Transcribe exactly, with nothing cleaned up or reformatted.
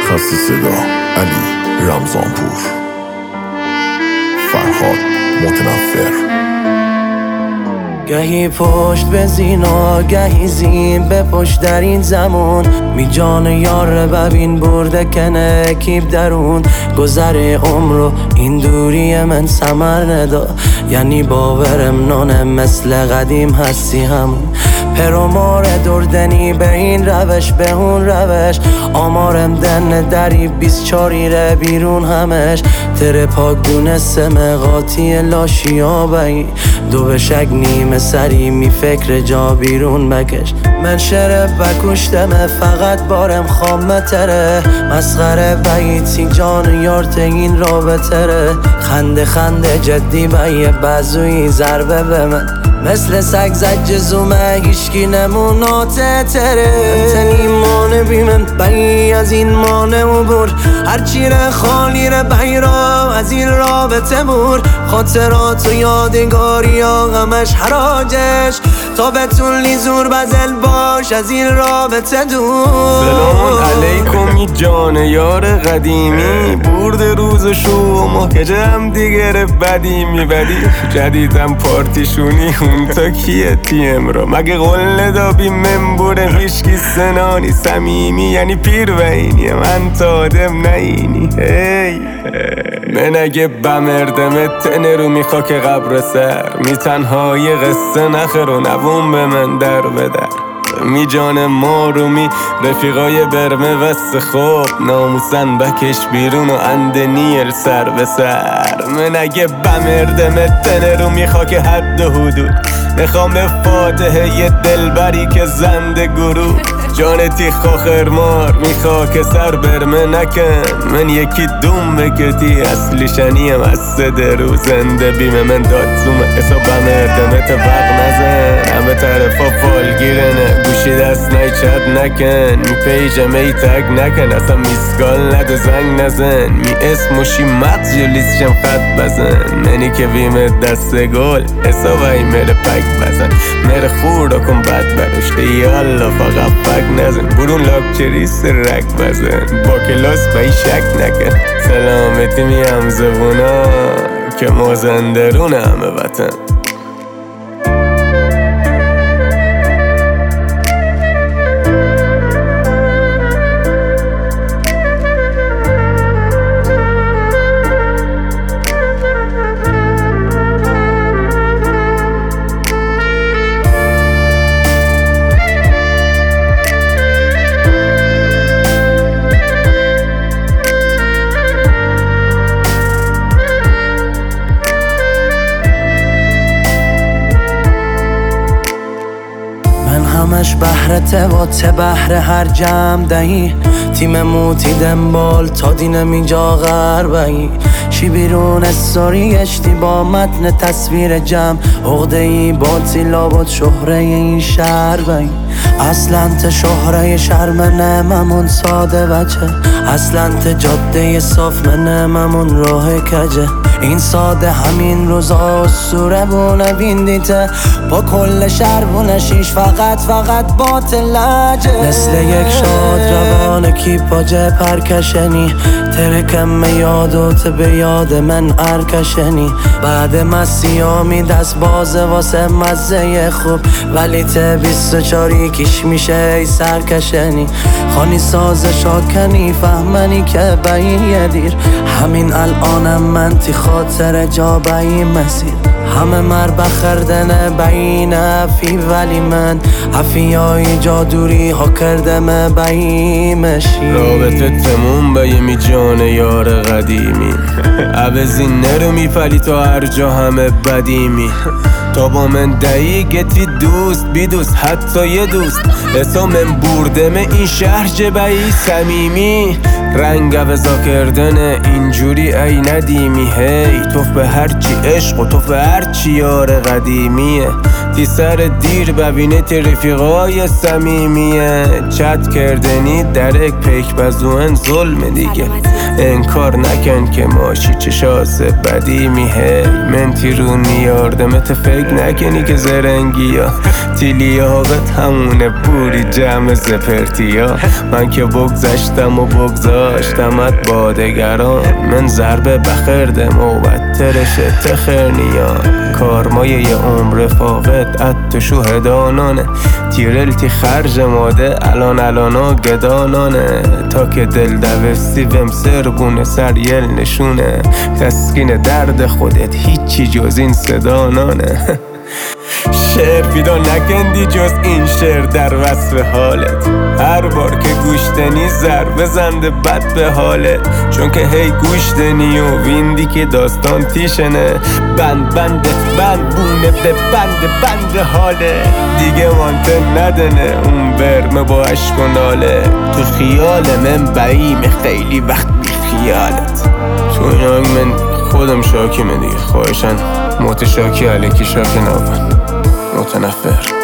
خسته صدا علی رمضانپور، فرهاد متنفر. گهی پشت به زینا گهی زین به پشت در این زمان، می جان یار ببین برده کنه کیب درون. گذر عمر این دوری من ثمر ندا، یعنی باورم نانه مثل قدیم هستی همون. پرومار دردنی به این روش به اون روش، آمارم دن دری بیست چاری ره بیرون همش. تره پاگونه سمقاتی لاشیا بایی، دو بشک نیمه سری می فکر جا بیرون بکش. من شرف و کشتمه فقط بارم خامه تره، مسخره باییتی جان یارت این رابطه ره. خنده خنده جدی بایه بازوی ضربه به من، مثل سگ زد جزومه هیشکی نموناته تره. انت ایمان بیمن بایی از این مانه و بر، هرچی ره خالی ره بایی را از این رابطه بر. خاطرات و یادگاری ها غمش حراجش، تا بتونی زور بزل باش از این رابطه دور. سلام علیکم جان یار قدیمی، برد روز شو ماه که جمع دیگر بدی میبدی. جدیدم پارتیشونی اون تا کیه تیم را، مگه قول ندابی من بوده هیشکی سنانی سمیمی، یعنی پیر و اینی من تا آدم نینی. هی من اگه بمردمت تنه رو میخوا که قبر سر، می تنهای قصه نخر و نوون به من در بدر. می جان ما رو می رفیقای برمه وست خوب، ناموسن بکش بیرون و اندنیر سر به سر. من اگه بمردمت تنه رو میخوا که حد حدود، میخوام به فاتحه یه دلبری که زنده گروه. جانتی خاخرمار میخوا که سر برمه نکن، من یکی دوم بکتی اصلی شنیم از سده رو. زنده بیم من داد زومه حساب بمردمت وق نزن، همه طرفا فالگیرنه گوشی دست نای چد نکن. می پیجم ای تگ نکن، اصلا میسکال نده زنگ نزن. می اسموشی مغز جلیسشم خط بزن، منی که بیم دست گل حساب ای مره پک بزن. مره خوردا کن بد برشته یالا فقط پک نزن. برون لاکچریس رک بزن، با کلاس با این شک نکن. سلامتی میم زبونا که مازندرون همه وطن. همش بهرته و ته بهر هر جمع دهی. تیم موتی دنبال تا دینم اینجا غربهی. شی بیرون استوری گشتی با متن تصویر جمع، عقده ای باتی لابد شهره این شهر بهی. اصلا ته شهره شهر منه ممون ساده بچه، اصلا ته جاده صاف منه ممون راه کجه. این ساده همین روزا اسطوره بونه بیندیته، با کل شهر بونشیش فقط فقط باطل لجه. مثل یک شاد روان کی پاجه پرکشنی، ترکم یادوت به یاد من ارکشنی. بعد مسیامی دست بازه واسه مزه خوب، ولی ته بیست و چاری کش میشه ای سرکشنی. خانی ساز شاکنی فهمنی که بایی دیر، همین الانم من تی خاطر جا بایی مسیر. همه مر بخردنه بین افی، ولی من افیای جادوری ها کردم بایی مشی. رابطه تموم به یه می جان یار قدیمی، عوضی نرو می پلی تا هر جا همه بدیمی. تا با من دهی گتی دوست بی دوست حتی یه دوست، حسا من بردم این شهر جبهی سمیمی. رنگ عوضا کردن اینجوری ای ندیمی، هی توف به هرچی عشق و توف به هرچی یار قدیمیه. تی سر دیر ببینه تی رفیقای سمیمیه، چت کردنی درک پیک بزوهن ظلم دیگه. انکار نکن که ماشی چشاس بدی میه من تیرونی یاردمت فکر نکنی که زرنگی ها تیلی آقت همونه بوری جمع زپرتی ها من که بگذشتم و بگذاشتمت بادگران من ضربه بخردم و بدترشه تخرنیا کارمایه یه عمر فاقد ات شهدانانه تیرلتی خرج ماده الان الانا گدانانه تا که دل دوستی وم سربونه سر یل نشونه تسکین درد خودت هیچی جز این صدانانه شعر پیدا نکندی جز این شعر در وصف حالت هر بار که گوشتنی ضربه زنده بد به حالت چون که هی گوشتنی و ویندی که داستان تیشنه بند بندت بند بونه به بند بند حاله دیگه مانته ندنه اون برمه با عشق و ناله تو خیال من بعیم خیلی وقت بی خیالت تو این آنگ من خودم شاکی من دیگه خواهشن متشاکی علیکی شاک نابن متنفر